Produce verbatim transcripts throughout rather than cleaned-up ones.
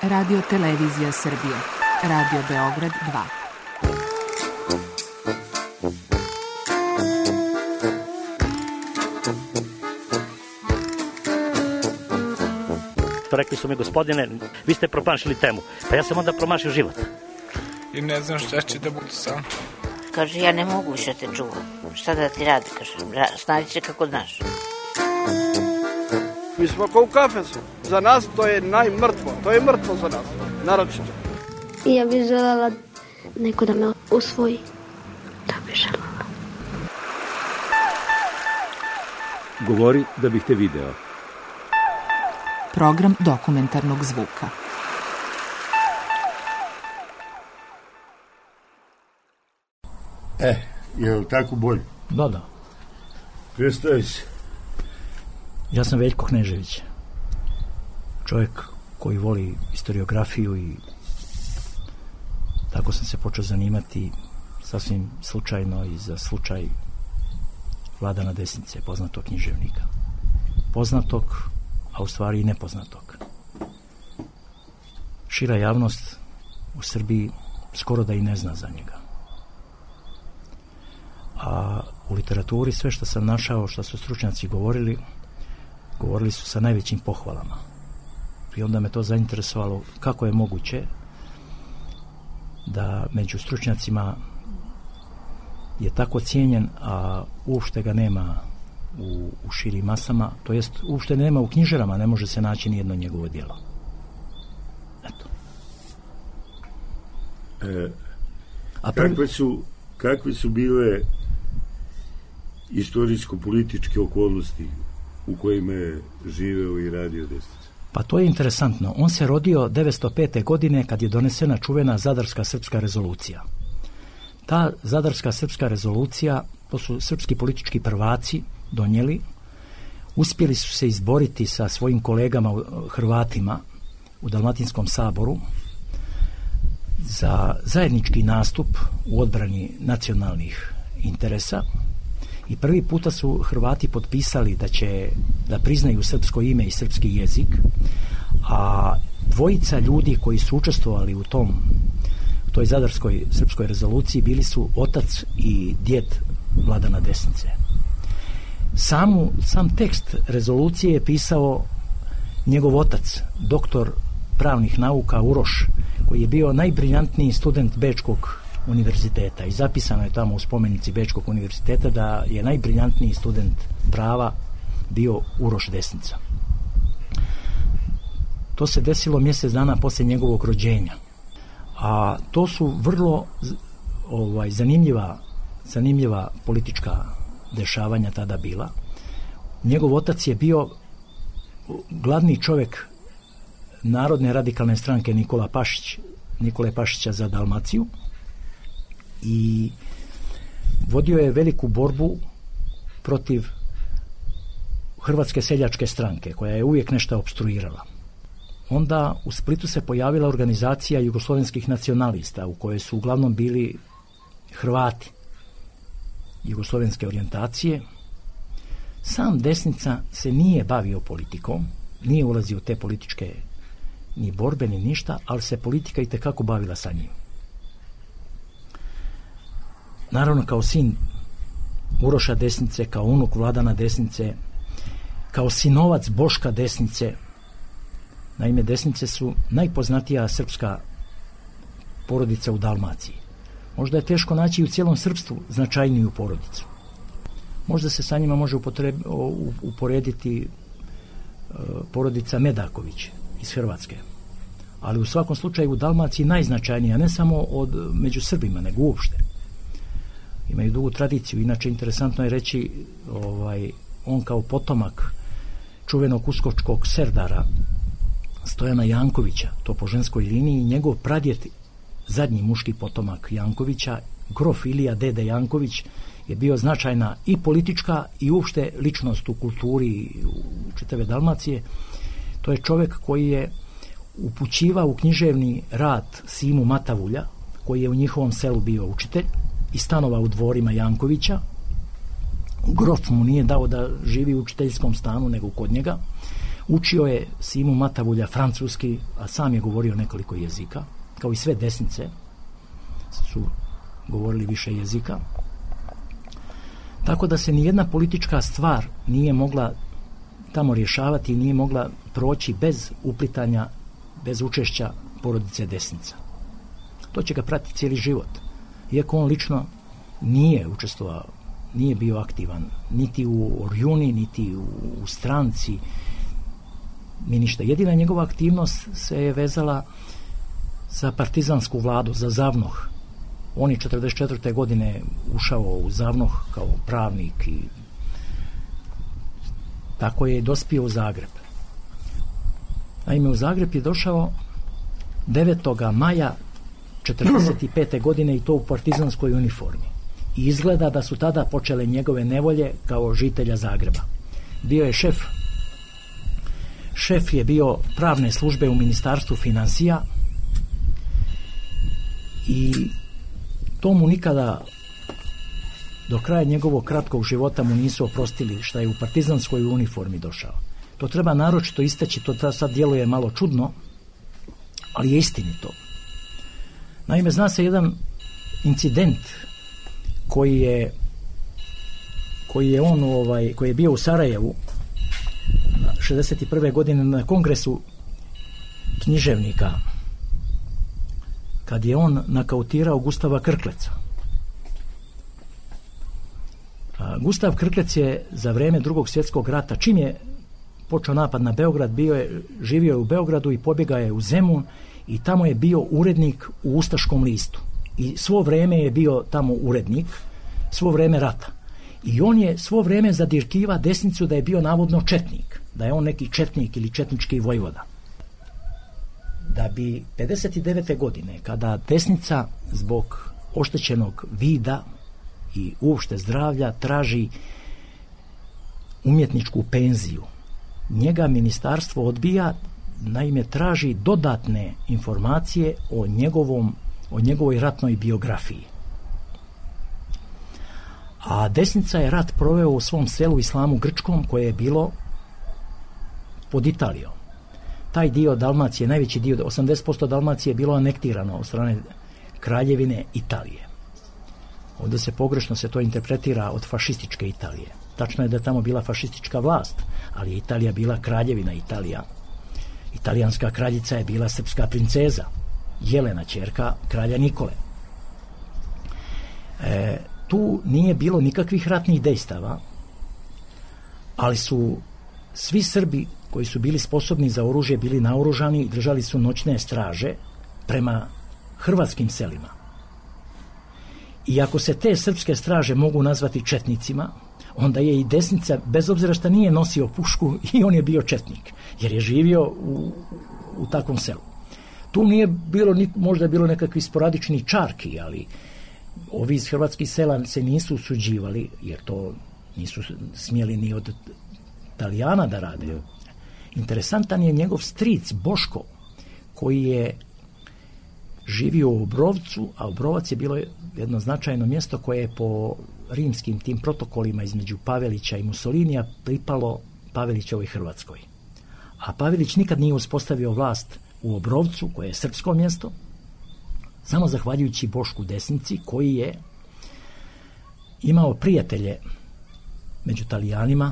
Radio Televizija Srbije, Radio Beograd dva. Rekli su mi, gospodine, vi ste promašili temu. Pa ja sam onda promašio život. I ne znam šta će da budu sam. Kaže, ja ne mogu više te čuvam. Šta da ti radi, kaže, snađi se kako znaš. Mi smo kao u kafesu. Za nas to je najmrtvo. To je mrtvo za nas, naročito. Ja bih želela neko da me usvoji. Da bih želela. Govori da bih te video. Program dokumentarnog zvuka. E, je li tako bolje? Da, da. Predstavi se. Ja sam Veljko Knežević. Čovjek koji voli historiografiju i tako sam se počeo zanimati sasvim slučajno i za slučaj Vladana Desnice, poznatog književnika. Poznatog, a u stvari i nepoznatog. Šira javnost u Srbiji skoro da i ne zna za njega. A u literaturi sve što sam našao, što su stručnjaci govorili, govorili su sa najvećim pohvalama. I onda me to zainteresovalo kako je moguće da među stručnjacima je tako cijenjen, a uopšte ga nema u, u širim masama, to jest uopšte nema u knjižarama, ne može se naći nijedno njegovo djelo. Eto. E, a prvi... kakve, su, kakve su bile istorijsko-političke okolnosti u kojima je živeo i radio Desnica? Pa to je interesantno. On se rodio devetsto pete. godine kad je donesena čuvena Zadarska srpska rezolucija. Ta Zadarska srpska rezolucija, to su srpski politički prvaci donijeli, uspjeli su se izboriti sa svojim kolegama Hrvatima u Dalmatinskom saboru za zajednički nastup u odbrani nacionalnih interesa. I prvi puta su Hrvati potpisali da će da priznaju srpsko ime i srpski jezik, a dvojica ljudi koji su učestvovali u tom u toj Zadarskoj srpskoj rezoluciji bili su otac i djed Vladana Desnice. Samu, sam tekst rezolucije je pisao njegov otac, doktor pravnih nauka Uroš, koji je bio najbriljantniji student Bečkog univerziteta i zapisano je tamo u spomenici Bečkog univerziteta da je najbriljantniji student prava bio Uroš Desnica. To se desilo mjesec dana poslije njegovog rođenja. A to su vrlo ovaj, zanimljiva, zanimljiva politička dešavanja tada bila. Njegov otac je bio glavni čovjek Narodne radikalne stranke Nikola Pašić, Nikole Pašića za Dalmaciju i vodio je veliku borbu protiv Hrvatske seljačke stranke, koja je uvijek nešto opstruirala. Onda u Splitu se pojavila organizacija jugoslovenskih nacionalista u kojoj su uglavnom bili Hrvati jugoslovenske orijentacije. Sam Desnica se nije bavio politikom, nije ulazio u te političke ni borbe ni ništa, ali se politika itekako bavila sa njim. Naravno, kao sin Uroša Desnice, kao unuk Vladana Desnice, kao sinovac Boška Desnice. Naime, Desnice su najpoznatija srpska porodica u Dalmaciji. Možda je teško naći u cijelom srpstvu značajniju porodicu. Možda se sa njima može upotreb, uporediti uh, porodica Medaković iz Hrvatske. Ali u svakom slučaju u Dalmaciji najznačajnija, ne samo od, među Srbima, nego uopšte. Imaju dugu tradiciju. Inače, interesantno je reći, ovaj, on kao potomak čuvenog uskočkog serdara Stojana Jankovića, to po ženskoj liniji, njegov pradjet, zadnji muški potomak Jankovića, grof Ilija Dede Janković, je bio značajna i politička i uopšte ličnost u kulturi u čitave Dalmacije. To je čovjek koji je upućivao u književni rad Simu Matavulja, koji je u njihovom selu bio učitelj i stanovao u dvorima Jankovića. Grof mu nije dao da živi u učiteljskom stanu, nego kod njega. Učio je Simu Matavulja francuski, a sam je govorio nekoliko jezika, kao i sve desnice su govorili više jezika. Tako da se nijedna politička stvar nije mogla tamo rješavati, nije mogla proći bez uplitanja, bez učešća porodice desnica. To će ga pratiti cijeli život. Iako on lično nije učestvovao, nije bio aktivan niti u Orjuni, niti u, u stranci, ni ništa. Jedina njegova aktivnost se je vezala za partizansku vladu, za Zavnoh. On je četrdeset četvrte godine ušao u Zavnoh kao pravnik i tako je dospio u Zagreb. Naime, u Zagreb je došao devetog maja četrdeset pete godine i to u partizanskoj uniformi. I izgleda da su tada počele njegove nevolje kao žitelja Zagreba. Bio je šef šef je bio pravne službe u Ministarstvu financija i to mu nikada do kraja njegovog kratkog života mu nisu oprostili što je u partizanskoj uniformi došao. To treba naročito istaći, to sad djeluje malo čudno, ali je istinito. Naime, zna se jedan incident koji je koji je on ovaj, koji je bio u Sarajevu šezdeset prve godine na kongresu književnika, kad je on nakautirao Gustava Krkleca. A, Gustav Krklec je za vrijeme Drugog svjetskog rata, čim je počeo napad na Beograd, bio je, živio je u Beogradu i pobjegao je u Zemun i tamo je bio urednik u Ustaškom listu. I svo vrijeme je bio tamo urednik, svo vrijeme rata. I on je svo vrijeme zadirkiva desnicu da je bio navodno četnik, da je on neki četnik ili četnički vojvoda. Da bi pedeset devete godine, kada desnica zbog oštećenog vida i uopšte zdravlja traži umjetničku penziju, njega ministarstvo odbija, naime traži dodatne informacije o njegovom, o njegovoj ratnoj biografiji. A desnica je rat proveo u svom selu Islamu Grčkom koje je bilo pod Italijom. Taj dio Dalmacije, najveći dio, osamdeset posto Dalmacije je bilo anektirano od strane Kraljevine Italije. Ovdje se pogrešno se to interpretira od fašističke Italije. Tačno je da je tamo bila fašistička vlast, ali je Italija bila Kraljevina Italija. Italijanska kraljica je bila srpska princeza, Jelena, ćerka kralja Nikole. E, tu nije bilo nikakvih ratnih dejstava, ali su svi Srbi koji su bili sposobni za oružje bili naoružani i držali su noćne straže prema hrvatskim selima. I ako se te srpske straže mogu nazvati četnicima, onda je i desnica, bez obzira što nije nosio pušku, i on je bio četnik, jer je živio u, u takvom selu. Tu nije bilo, možda je bilo nekakvi sporadični čarki, ali ovi iz hrvatskih sela se nisu usuđivali, jer to nisu smjeli ni od Italijana da rade. Interesantan je njegov stric Boško, koji je živio u Obrovcu, a Obrovac je bilo jedno značajno mjesto koje je po rimskim tim protokolima između Pavelića i Mussolinija pripalo Pavelićevoj Hrvatskoj. A Pavelić nikad nije uspostavio vlast u Obrovcu, koje je srpsko mjesto, samo zahvaljujući Bošku Desnici, koji je imao prijatelje među Talijanima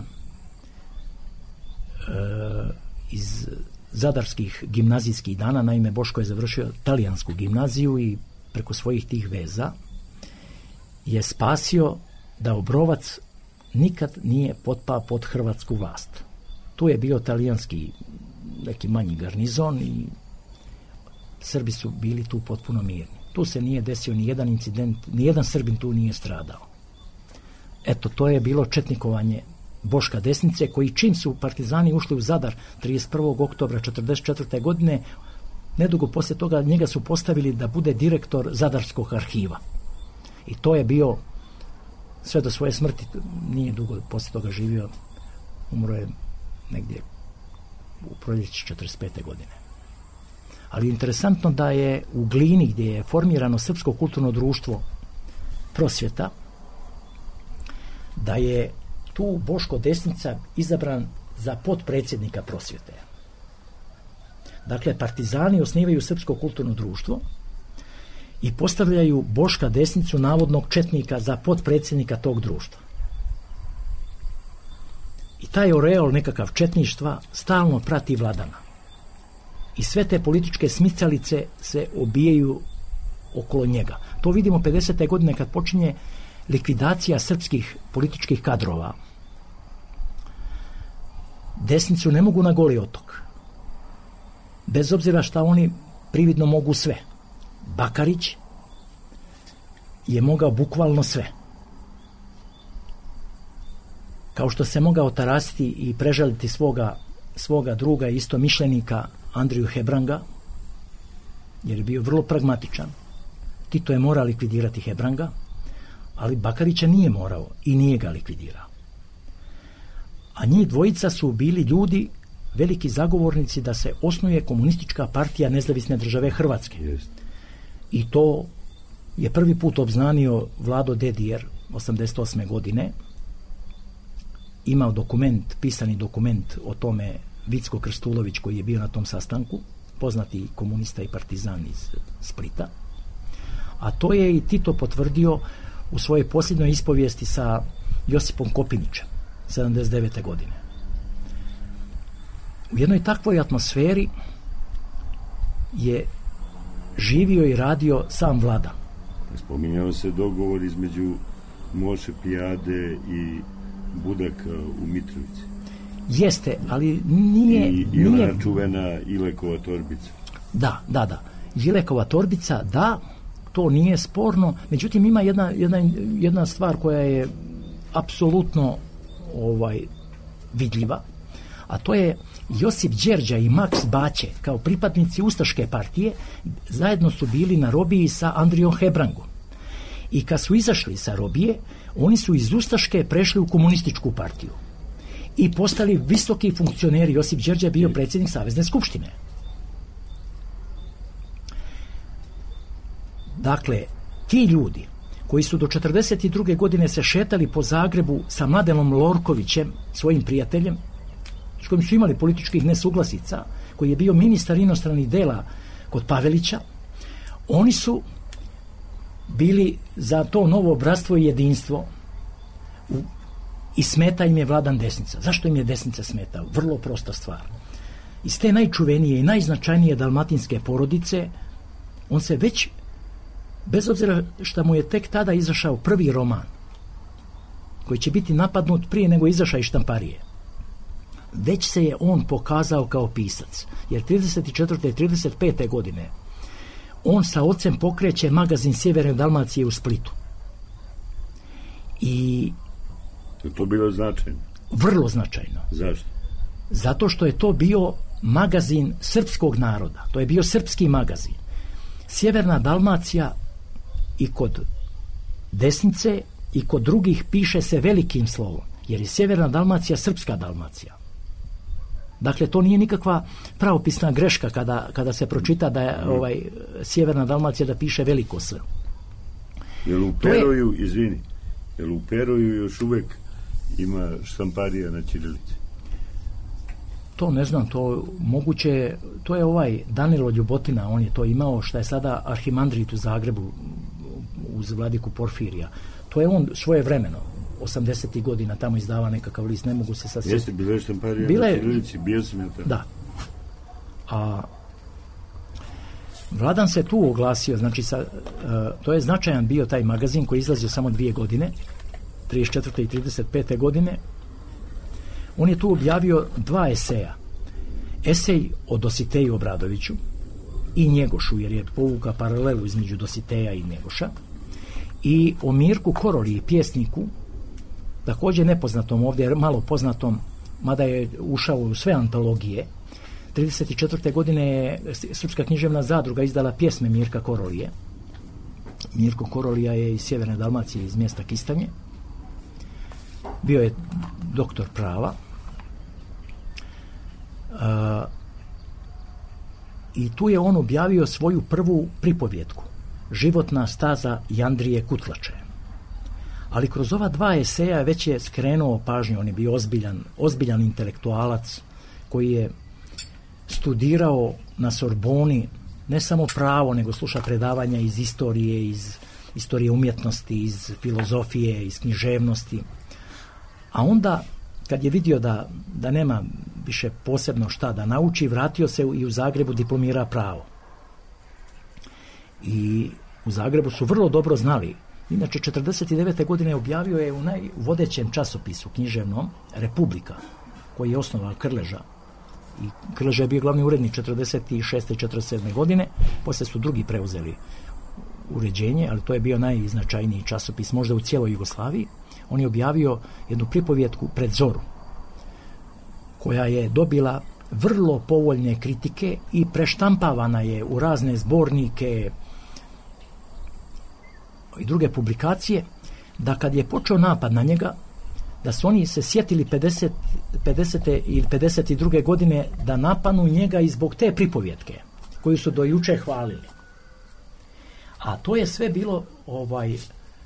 e, iz zadarskih gimnazijskih dana. Naime, Boško je završio talijansku gimnaziju i preko svojih tih veza je spasio da Obrovac nikad nije potpao pod hrvatsku vlast. Tu je bio talijanski neki manji garnizon i Srbi su bili tu potpuno mirni. Tu se nije desio ni jedan incident, ni jedan Srbin tu nije stradao. Eto, to je bilo četnikovanje Boška Desnice, koji čim su partizani ušli u Zadar trideset prvog oktobra četrdeset četvrte godine, nedugo poslije toga njega su postavili da bude direktor Zadarskog arhiva. I to je bio sve do svoje smrti, nije dugo poslije toga živio, umro je negdje u proljeće četrdeset pete godine. Ali interesantno da je u Glini, gdje je formirano Srpsko kulturno društvo Prosvjeta, da je tu Boško Desnica izabran za potpredsjednika prosvjete. Dakle, partizani osnivaju Srpsko kulturno društvo i postavljaju Boška Desnicu, navodnog četnika, za potpredsjednika tog društva. I taj oreol nekakav četništva stalno prati Vladana. I sve te političke smicalice se obijaju okolo njega. To vidimo pedesete godine kad počinje likvidacija srpskih političkih kadrova. Desnicu ne mogu na Goli otok. Bez obzira šta oni prividno mogu sve. Bakarić je mogao bukvalno sve. Kao što se mogao tarasiti i prežaliti svoga, svoga druga i istomišljenika Andriju Hebranga, jer je bio vrlo pragmatičan. Tito je morao likvidirati Hebranga, ali Bakarića nije morao i nije ga likvidirao. A njih dvojica su bili ljudi, veliki zagovornici da se osnuje komunistička partija Nezavisne države Hrvatske. Jest. I to je prvi put obznanio Vlado Dedijer osamdeset osme godine. Imao dokument, pisani dokument o tome Vicko Krstulović, koji je bio na tom sastanku, poznati komunista i partizan iz Splita. A to je i Tito potvrdio u svojoj posljednjoj ispovijesti sa Josipom Kopinićem sedamdeset devete godine. U jednoj takvoj atmosferi je živio i radio sam Vlada. Spominjao se dogovor između Moše Pijade i Budaka u Mitrovici. Jeste, ali nije... I, i ona nije... čuvena Ilekova torbica. Da, da, da. Ilekova torbica, da, to nije sporno. Međutim, ima jedna, jedna, jedna stvar koja je apsolutno ovaj, vidljiva, a to je Josip Đerđa i Maks Baće, kao pripadnici Ustaške partije, zajedno su bili na robiji sa Andrijom Hebrangom. I kad su izašli sa robije, oni su iz Ustaške prešli u komunističku partiju i postali visoki funkcioneri. Josip Đerđa je bio predsjednik Savezne skupštine. Dakle, ti ljudi koji su do četrdeset druge godine se šetali po Zagrebu sa Mladenom Lorkovićem, svojim prijateljem, s kojim su imali političkih nesuglasica, koji je bio ministar inostranih dela kod Pavelića, oni su bili za to novo bratstvo i jedinstvo u, i smeta im je Vladan Desnica. Zašto im je Desnica smetao? Vrlo prosta stvar. Iz te najčuvenije i najznačajnije dalmatinske porodice on se već, bez obzira što mu je tek tada izašao prvi roman, koji će biti napadnut prije nego izašao iz štamparije, već se je on pokazao kao pisac. Jer trideset četvrte i trideset pete godine on sa ocem pokreće magazin Sjeverne Dalmacije u Splitu. I je to bilo značajno? Vrlo značajno. Zašto? Zato što je to bio magazin srpskog naroda. To je bio srpski magazin. Sjeverna Dalmacija i kod Desnice i kod drugih piše se velikim slovom, jer je Sjeverna Dalmacija srpska Dalmacija. Dakle, to nije nikakva pravopisna greška kada, kada se pročita da je ovaj, Sjeverna Dalmacija da piše veliko S. Jel u Peroju, je... izvini, jel u Peroju još uvek ima štamparija na ćirilici? To ne znam, to moguće, to je ovaj Danilo Ljubotina, on je to imao, što je sada arhimandrit u Zagrebu uz vladiku Porfirija. To je on svoje vremeno, osamdesetih godina, tamo izdava nekakav list, ne mogu se sad... Jeste, bila je štamparija Bile... na ćirilici, bio sam ja tamo. Da. A Vladan se tu oglasio, znači sa, uh, to je značajan bio taj magazin koji izlazio samo dvije godine, trideset četvrte i trideset pete godine. On je tu objavio dva eseja. Esej o Dositeju Obradoviću i Njegošu, jer je povuka paralelu između Dositeja i Njegoša, i o Mirku Koroliji, pjesniku, također nepoznatom ovdje, malo poznatom, mada je ušao u sve antologije. trideset četvrte godine je Srpska književna zadruga izdala pjesme Mirka Korolije. Mirko Korolija je iz Sjeverne Dalmacije, iz mjesta Kistanje. Bio je doktor prava. Uh, i tu je on objavio svoju prvu pripovjetku, Životna staza Jandrije Kutlače. ali kroz ova dva eseja već je skrenuo pažnju. On je bio ozbiljan, ozbiljan intelektualac koji je studirao na Sorboni ne samo pravo, nego sluša predavanja iz istorije, iz istorije umjetnosti, iz filozofije, iz književnosti. A onda, kad je vidio da, da nema više posebno šta da nauči, vratio se i u Zagrebu diplomira pravo. I u Zagrebu su vrlo dobro znali. Inače, četrdeset devete godine objavio je u najvodećem časopisu književnom Republika, koji je osnovao Krleža. I Krleža je bio glavni urednik četrdeset šeste i četrdeset sedme godine, poslije su drugi preuzeli uređenje, ali to je bio najznačajniji časopis možda u cijeloj Jugoslaviji. On je objavio jednu pripovjetku Pred zoru, koja je dobila vrlo povoljne kritike i preštampavana je u razne zbornike i druge publikacije, da kad je počeo napad na njega, da su oni se sjetili pedeset, pedesete ili pedeset druge godine da napanu njega i zbog te pripovjetke koju su do juče hvalili. A to je sve bilo ovaj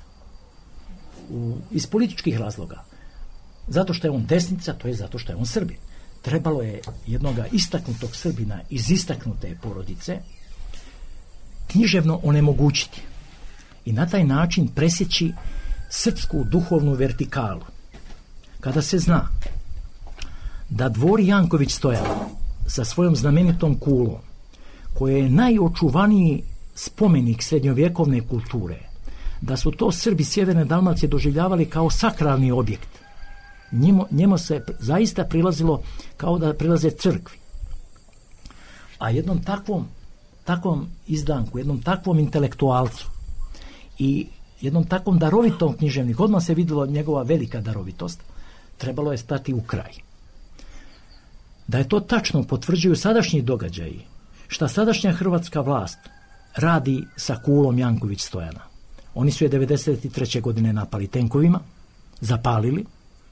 u, iz političkih razloga. Zato što je on desnica, to je zato što je on Srbin. Trebalo je jednoga istaknutog Srbina iz istaknute porodice književno onemogućiti i na taj način presjeći srpsku duhovnu vertikalu. Kada se zna da Dvori Janković Stojan sa svojom znamenitom kulom, koja je najočuvaniji spomenik srednjovjekovne kulture, da su to Srbi sjeverne Dalmacije doživljavali kao sakralni objekt. Njemu, njemu se zaista prilazilo kao da prilaze crkvi. A jednom takvom, takvom izdanku, jednom takvom intelektualcu i jednom takvom darovitom književniku, odmah se vidjela njegova velika darovitost, trebalo je stati u kraj. Da je to tačno potvrđuju sadašnji događaji, šta sadašnja hrvatska vlast radi sa kulom Janković Stojana. Oni su je devedeset treće godine napali tenkovima, zapalili.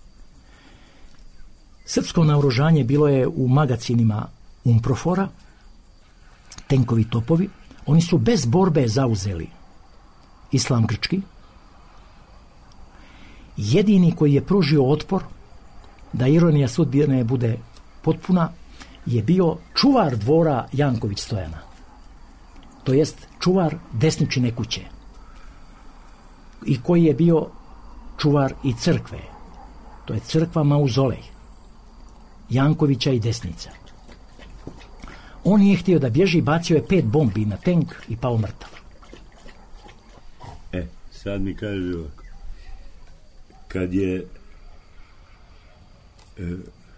Srpsko naoružanje bilo je u magacinima Umprofora, tenkovi topovi. Oni su bez borbe zauzeli Islam Grčki. Jedini koji je pružio otpor, da ironija sudbine bude potpuna, je bio čuvar dvora Janković Stojana. To jest čuvar desničine kuće. I koji je bio čuvar i crkve. To je crkva Mauzolej Jankovića i desnica. On nije htio da bježi, bacio je pet bombi na tenk i pao mrtav. E, sad mi kaže ovako. Kad je e,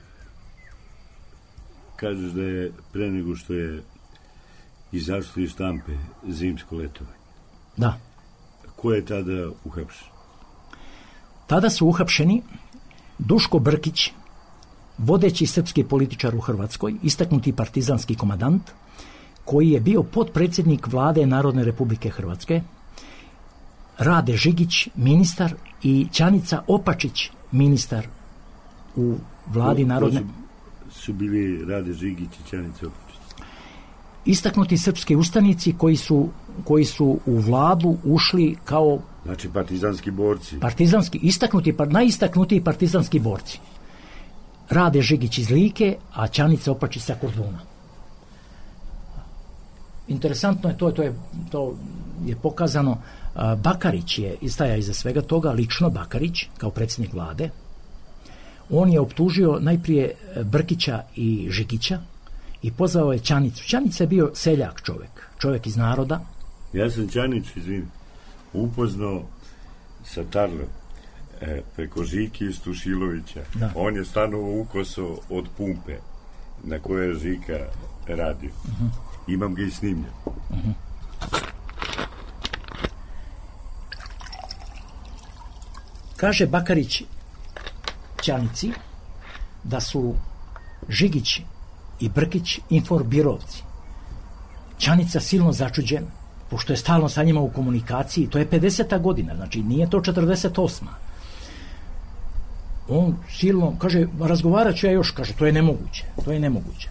kažeš da je pre nego što je izašlo iz štampe Zimsko letovanje. Da. Ko je tada uhapšen? Tada su uhapšeni Duško Brkić, vodeći srpski političar u Hrvatskoj, istaknuti partizanski komandant, koji je bio potpredsjednik vlade Narodne Republike Hrvatske, Rade Žigić, ministar, i Ćanica Opačić, ministar u vladi ko, Narodne... Ko su, su bili Rade Žigić i Ćanica Opačić? Istaknuti srpski ustanici koji su, koji su u vladu ušli kao... Znači partizanski borci. Partizanski, istaknuti, najistaknutiji partizanski borci. Rade Žigić iz Like, a Ćanica Opačić sa Korduna. Interesantno je to, to je, to je pokazano. Bakarić je istaja iza svega toga, lično Bakarić, kao predsjednik vlade. On je optužio najprije Brkića i Žigića i pozvao je Ćanicu. Ćanica je bio seljak čovjek, čovjek iz naroda. Ja sam Ćanicu, izvini, upoznao sa Tarlom e, preko Žike iz Tušilovića. Da. On je stanovao ukoso od pumpe na kojoj je Žika radio. Uh-huh. Imam ga i snimljen. Uh-huh. Kaže Bakarić Ćanici da su Žigić i Brkić inforbirovci. Ćanica silno začuđen, pošto je stalno sa njima u komunikaciji. To je pedeseta godina, znači nije to četrdeset osma. On silno, kaže, razgovarat ću ja još, kaže, to je nemoguće, to je nemoguće.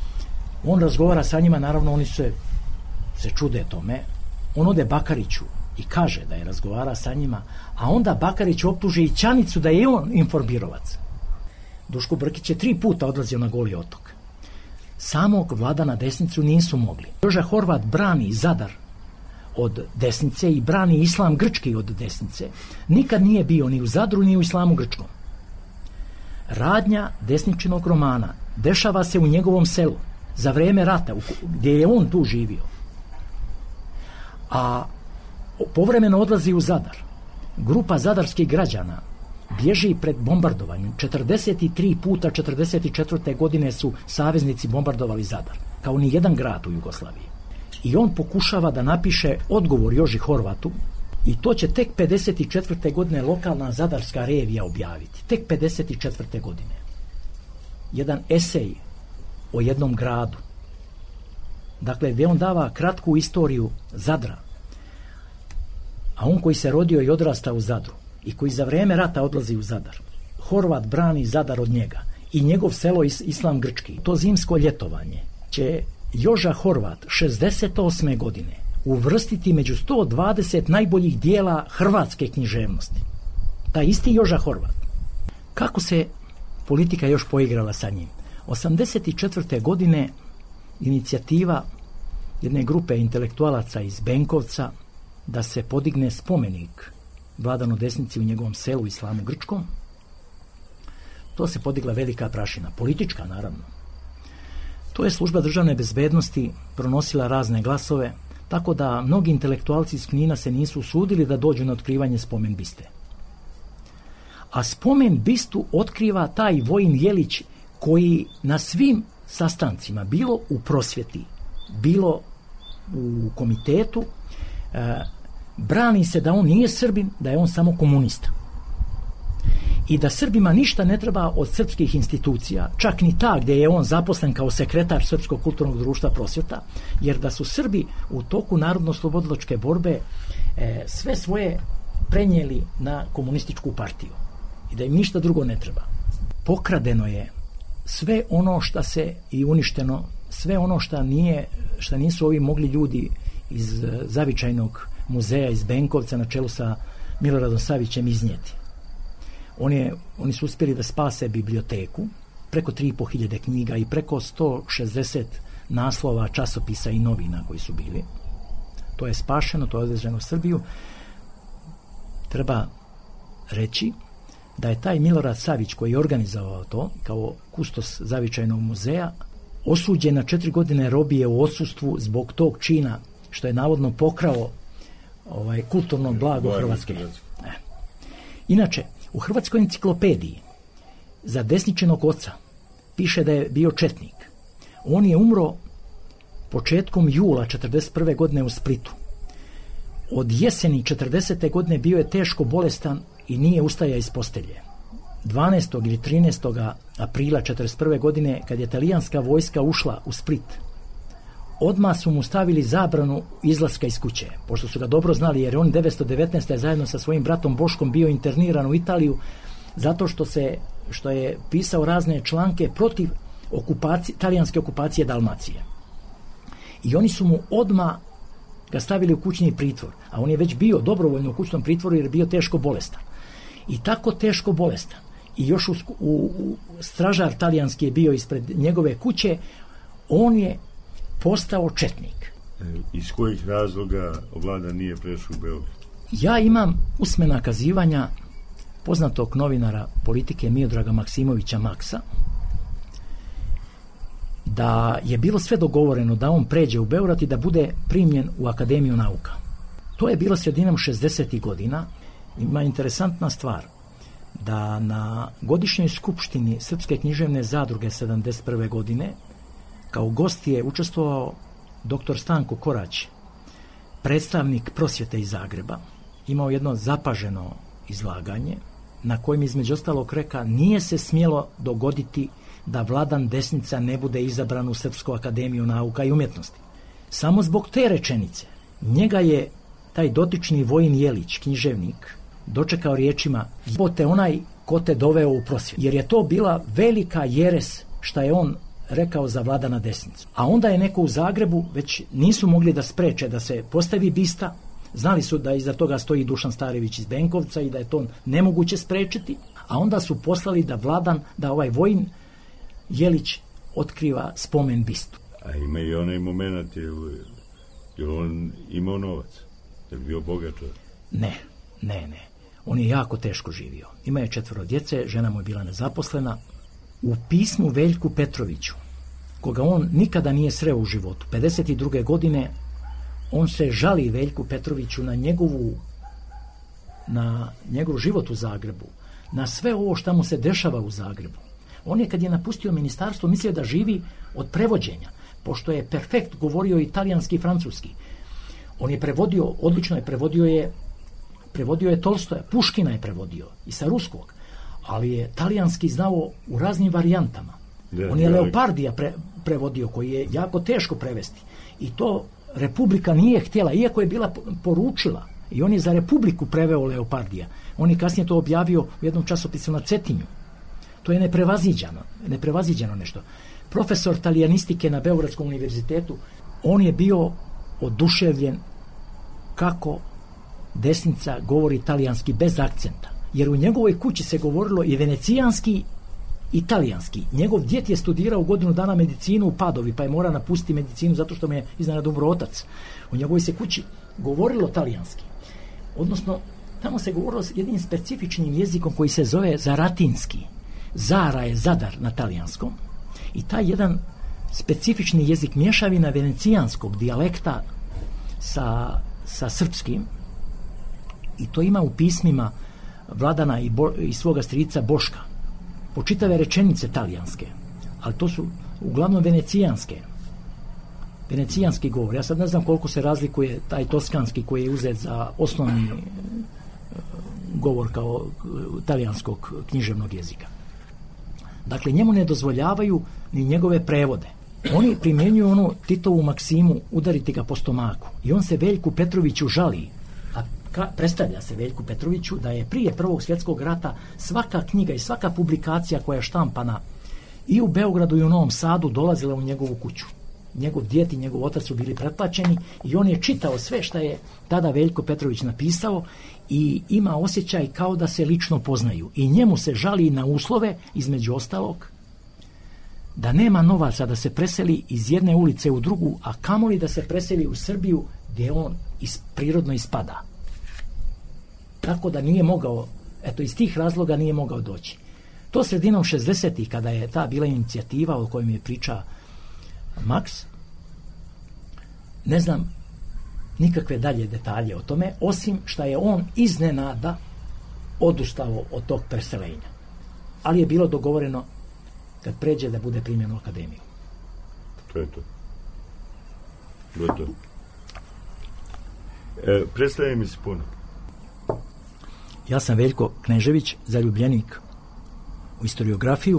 On razgovara sa njima, naravno oni se, se čude tome. On ode Bakariću i kaže da je razgovara sa njima, a onda Bakarić optuži i Ćanicu da je on informirovac. Duško Brkić je tri puta odlazio na Goli otok. Samog Vladana Desnicu nisu mogli. Joža Horvat brani Zadar od Desnice i brani Islam Grčki od Desnice. Nikad nije bio ni u Zadru ni u Islamu Grčkom. Radnja Desničinog romana dešava se u njegovom selu za vrijeme rata gdje je on tu živio. A povremeno odlazi u Zadar. Grupa zadarskih građana bježi pred bombardovanjem. četrdeset tri puta četrdeset četvrte godine su saveznici bombardovali Zadar, kao ni jedan grad u Jugoslaviji. I on pokušava da napiše odgovor Joži Horvatu i to će tek pedeset četvrte godine lokalna zadarska revija objaviti. Tek pedeset četvrte godine. Jedan esej o jednom gradu. Dakle, gdje on dava kratku istoriju Zadra. A on koji se rodio i odrastao u Zadru i koji za vrijeme rata odlazi u Zadar. Horvat brani Zadar od njega i njegov selo is, Islam Grčki. To zimsko ljetovanje će Joža Horvat šezdeset osme godine uvrstiti među sto dvadeset najboljih dijela hrvatske književnosti. Taj isti Joža Horvat. Kako se politika još poigrala sa njim? osamdeset četvrte godine inicijativa jedne grupe intelektualaca iz Benkovca da se podigne spomenik Vladanu Desnici u njegovom selu Islamu Grčkom. To se podigla velika prašina, politička naravno. To je služba državne bezbednosti pronosila razne glasove, tako da mnogi intelektualci iz Knina se nisu usudili da dođu na otkrivanje spomen biste. A spomen bistu otkriva taj Vojin Jelić koji na svim sastancima, bilo u prosvjeti, bilo u komitetu, e, brani se da on nije Srbin, da je on samo komunista. I da Srbima ništa ne treba od srpskih institucija, čak ni ta gdje je on zaposlen kao sekretar Srpskog kulturnog društva prosvjeta, jer da su Srbi u toku narodno-slobodilačke borbe e, sve svoje prenijeli na komunističku partiju i da im ništa drugo ne treba. Pokradeno je sve ono što se i uništeno, sve ono što nije, što nisu ovi mogli ljudi iz zavičajnog muzeja iz Benkovca na čelu sa Miloradom Savićem iznijeti. On je, oni su uspjeli da spase biblioteku, preko tri i po hiljade knjiga i preko sto šezdeset naslova, časopisa i novina koji su bili. To je spašeno, to je odveženo u Srbiju. Treba reći da je taj Milorad Savić koji je organizovao to kao kustos zavičajnog muzeja osuđen na četiri godine robije u odsustvu zbog tog čina što je navodno pokrao ovaj, kulturno blago Hrvatske. E. Inače, u Hrvatskoj enciklopediji za Desničinog oca piše da je bio četnik. On je umro početkom jula četrdeset prve godine u Splitu. Od jeseni četrdesete godine bio je teško bolestan i nije ustaja iz postelje. dvanaestog ili trinaestog aprila četrdeset prve godine, kad je talijanska vojska ušla u Split, odmah su mu stavili zabranu izlaska iz kuće, pošto su ga dobro znali, jer je on devetsto devetnaeste. zajedno sa svojim bratom Boškom bio interniran u Italiju zato što se što je pisao razne članke protiv okupacije, talijanske okupacije Dalmacije. I oni su mu odmah ga stavili u kućni pritvor, a on je već bio dobrovoljno u kućnom pritvoru jer je bio teško bolestan. I tako teško bolestan. I još u, u, u stražar talijanski je bio ispred njegove kuće, on je postao četnik. Iz kojih razloga Vlada nije prešao u Beograd? Ja imam usmena kazivanja poznatog novinara politike Miodraga Maksimovića Maksa da je bilo sve dogovoreno da on pređe u Beograd i da bude primljen u Akademiju nauka. To je bilo sredinom šezdesetih godina. Ima interesantna stvar da na godišnjoj skupštini Srpske književne zadruge sedamdeset prve godine kao gost je učestvovao doktor Stanko Korać, predstavnik prosvjete iz Zagreba. Imao jedno zapaženo izlaganje na kojem između ostalog reka nije se smjelo dogoditi da Vladan Desnica ne bude izabran u Srpsku akademiju nauka i umjetnosti. Samo zbog te rečenice njega je taj dotični Vojin Jelić, književnik, dočekao riječima: "Jebote onaj ko te doveo u prosvjet." Jer je to bila velika jeres šta je on rekao za Vladana Desnicu. A onda je neko u Zagrebu, već nisu mogli da spreče da se postavi bista Znali su da iza toga stoji Dušan Starević iz Benkovca i da je to nemoguće sprečiti, a onda su poslali da Vladan, da ovaj Vojin Jelić otkriva spomen bistu. A ima i onaj moment, je, je on imao novac? Je li bio bogat? Ne, ne, ne. On je jako teško živio. Ima je četvoro djece, žena mu je bila nezaposlena. U pismu Veljku Petroviću, koga on nikada nije sreo u životu, pedeset druge godine, on se žali Veljku Petroviću na njegovu na njegov život u Zagrebu, na sve ovo što mu se dešava u Zagrebu. On je, kad je napustio ministarstvo, mislio da živi od prevođenja, pošto je perfekt govorio italijanski i francuski. On je prevodio, odlično je prevodio je prevodio je Tolstoja, Puškina je prevodio i sa ruskog, ali je talijanski znao u raznim varijantama. Da, on je da, Leopardija pre, prevodio, koji je jako teško prevesti. I to Republika nije htjela, iako je bila poručila, i on je za Republiku preveo Leopardija. On je kasnije to objavio u jednom časopisu na Cetinju. To je neprevaziđeno, neprevaziđeno nešto. Profesor talijanistike na Beogradskom univerzitetu, on je bio oduševljen kako desnica govori talijanski bez akcenta. Jer u njegovoj kući se govorilo i venecijanski i talijanski. Njegov djet je studirao godinu dana medicinu u Padovi, pa je morao napustiti medicinu zato što mu je iznenada umro otac. U njegovoj se kući govorilo talijanski. Odnosno, tamo se govorilo s jednim specifičnim jezikom koji se zove zaratinski. Zara je Zadar na talijanskom. I taj jedan specifični jezik mješavina venecijanskog dijalekta sa, sa srpskim, i to ima u pismima Vladana i, Bo, i svoga strica Boška, po čitave rečenice talijanske, ali to su uglavnom venecijanske venecijanski govor. Ja sad ne znam koliko se razlikuje taj toskanski koji je uzet za osnovni govor kao talijanskog književnog jezika. Dakle, njemu ne dozvoljavaju ni njegove prevode. Oni primjenjuju onu Titovu maksimu udariti ga po stomaku. I on se Veljku Petroviću žali, a ka, predstavlja se Veljku Petroviću da je prije Prvog svjetskog rata svaka knjiga i svaka publikacija koja je štampana i u Beogradu i u Novom Sadu dolazila u njegovu kuću. Njegov djed i njegov otac su bili pretplaćeni i on je čitao sve što je tada Veljko Petrović napisao i ima osjećaj kao da se lično poznaju. I njemu se žali na uslove, između ostalog, da nema novaca da se preseli iz jedne ulice u drugu, a kamoli da se preseli u Srbiju gdje on is, prirodno ispada. Tako da nije mogao, eto iz tih razloga nije mogao doći. To sredinom šezdesetih, kada je ta bila inicijativa o kojoj mi je priča Maks, ne znam nikakve dalje detalje o tome, osim što je on iznenada odustao od tog preselenja. Ali je bilo dogovoreno kad pređe da bude primljen u akademiju. To je to. To je to. E, predstavljaj mi se puno. Ja sam Veljko Knežević, zaljubljenik u historiografiju,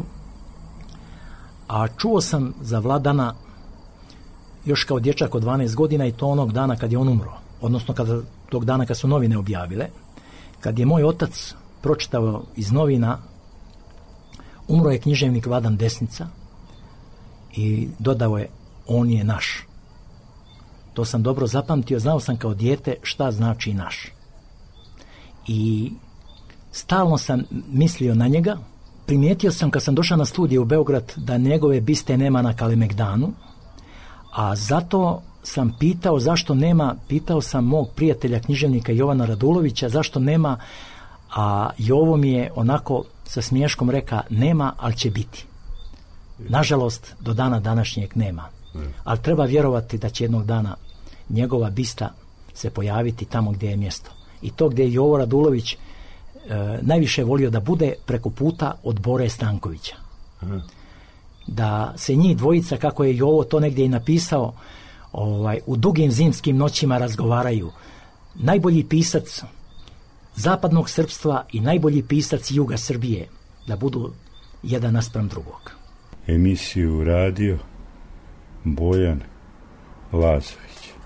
a čuo sam za Vladana još kao dječak od dvanaest godina i to onog dana kad je on umro. Odnosno kada, tog dana kad su novine objavile. Kad je moj otac pročitao iz novina umro je književnik Vladan Desnica i dodao je on je naš. To sam dobro zapamtio, znao sam kao dijete šta znači naš. I stalno sam mislio na njega. Primijetio sam kad sam došao na studije u Beograd da njegove biste nema na Kalemegdanu, a zato sam pitao zašto nema, pitao sam mog prijatelja književnika Jovana Radulovića zašto nema, a Jovo mi je onako sa smiješkom reka nema, ali će biti. Nažalost, do dana današnjeg nema. Ali treba vjerovati da će jednog dana njegova bista se pojaviti tamo gdje je mjesto. I to gdje je Jovo Radulović e, najviše volio da bude preko puta od Bore Stankovića. Aha. Da se njih dvojica, kako je Jovo to negdje i napisao, ovaj, u dugim zimskim noćima razgovaraju. Najbolji pisac zapadnog srpstva i najbolji pisac juga Srbije, da budu jedan naspram drugog. Emisiju radio Bojan Lazović.